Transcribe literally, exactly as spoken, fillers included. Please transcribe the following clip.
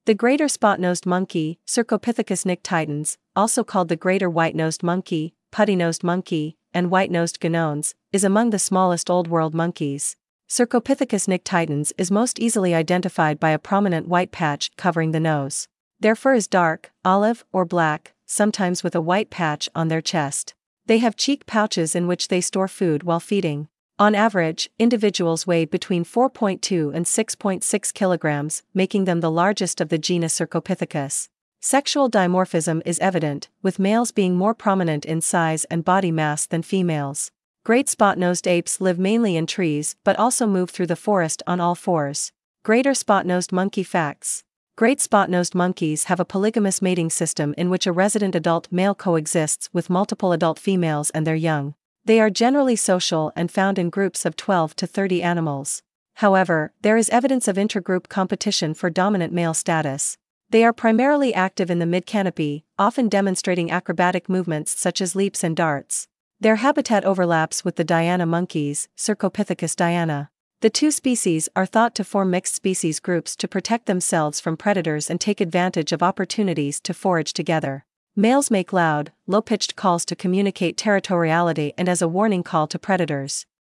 The greater spot-nosed monkey, Cercopithecus nyctitans, also called the greater white-nosed monkey, putty-nosed monkey, and white-nosed gonones, is among the smallest Old World monkeys. Cercopithecus nyctitans is most easily identified by a prominent white patch covering the nose. Their fur is dark, olive, or black, sometimes with a white patch on their chest. They have cheek pouches in which they store food while feeding. On average, individuals weigh between four point two and six point six kilograms, making them the largest of the genus Cercopithecus. Sexual dimorphism is evident, with males being more prominent in size and body mass than females. Great spot-nosed apes live mainly in trees but also move through the forest on all fours. Greater spot-nosed monkey facts. Great spot-nosed monkeys have a polygamous mating system in which a resident adult male coexists with multiple adult females and their young. They are generally social and found in groups of twelve to thirty animals. However, there is evidence of intergroup competition for dominant male status. They are primarily active in the mid-canopy, often demonstrating acrobatic movements such as leaps and darts. Their habitat overlaps with the Diana monkeys, Cercopithecus diana. The two species are thought to form mixed species groups to protect themselves from predators and take advantage of opportunities to forage together. Males make loud, low-pitched calls to communicate territoriality and as a warning call to predators.